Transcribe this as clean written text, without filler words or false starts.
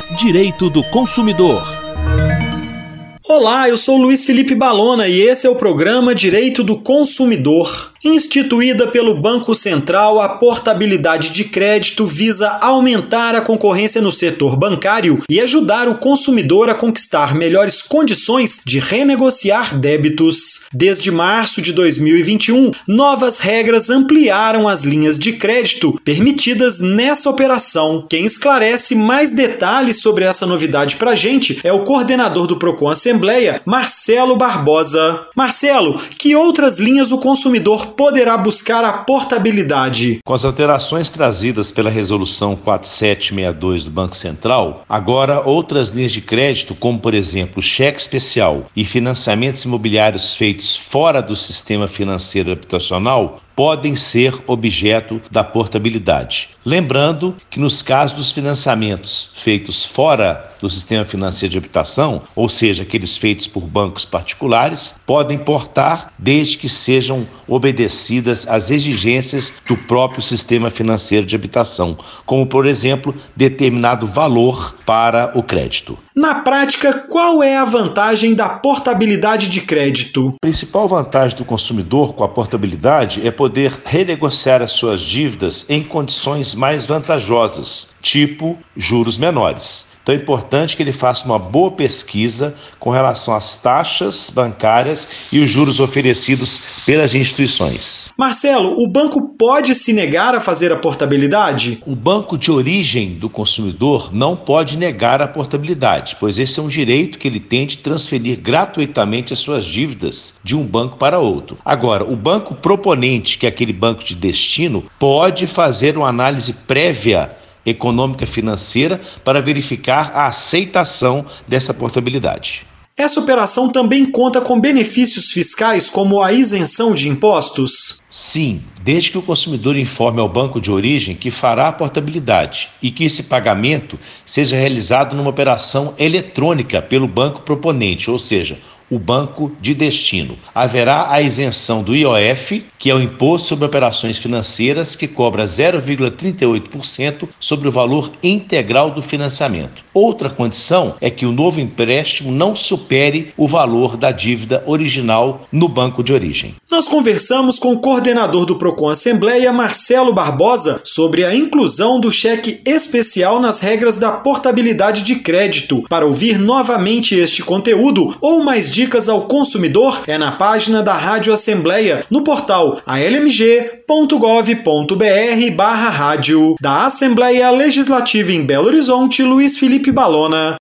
Direito do Consumidor. Olá, eu sou Luiz Felipe Balona e esse é o programa Direito do Consumidor. Instituída pelo Banco Central, a portabilidade de crédito visa aumentar a concorrência no setor bancário e ajudar o consumidor a conquistar melhores condições de renegociar débitos. Desde março de 2021, novas regras ampliaram as linhas de crédito permitidas nessa operação. Quem esclarece mais detalhes sobre essa novidade pra gente é o coordenador do Procon Assembleia, Marcelo Barbosa. Marcelo, que outras linhas o consumidor poderá buscar a portabilidade? Com as alterações trazidas pela Resolução 4762 do Banco Central, agora outras linhas de crédito, como por exemplo cheque especial e financiamentos imobiliários feitos fora do sistema financeiro habitacional, podem ser objeto da portabilidade. Lembrando que nos casos dos financiamentos feitos fora do sistema financeiro de habitação, ou seja, aqueles feitos por bancos particulares, podem portar desde que sejam obedecidas às exigências do próprio sistema financeiro de habitação, como por exemplo, determinado valor para o crédito. Na prática, qual é a vantagem da portabilidade de crédito? A principal vantagem do consumidor com a portabilidade é poder renegociar as suas dívidas em condições mais vantajosas, tipo juros menores. Então é importante que ele faça uma boa pesquisa com relação às taxas bancárias e os juros oferecidos pelas instituições. Marcelo, o banco pode se negar a fazer a portabilidade? O banco de origem do consumidor não pode negar a portabilidade, pois esse é um direito que ele tem de transferir gratuitamente as suas dívidas de um banco para outro. Agora, o banco proponente, que é aquele banco de destino, pode fazer uma análise prévia econômica financeira para verificar a aceitação dessa portabilidade. Essa operação também conta com benefícios fiscais como a isenção de impostos? Sim, desde que o consumidor informe ao banco de origem que fará a portabilidade e que esse pagamento seja realizado numa operação eletrônica pelo banco proponente, ou seja, o banco de destino. Haverá a isenção do IOF, que é o Imposto sobre Operações Financeiras, que cobra 0,38% sobre o valor integral do financiamento. Outra condição é que o novo empréstimo não supere o valor da dívida original no banco de origem. Nós conversamos com o coordenador do Procon Assembleia, Marcelo Barbosa, sobre a inclusão do cheque especial nas regras da portabilidade de crédito. Para ouvir novamente este conteúdo ou mais dicas ao consumidor é na página da Rádio Assembleia, no portal almg.gov.br/rádio. Da Assembleia Legislativa em Belo Horizonte, Luiz Felipe Balona.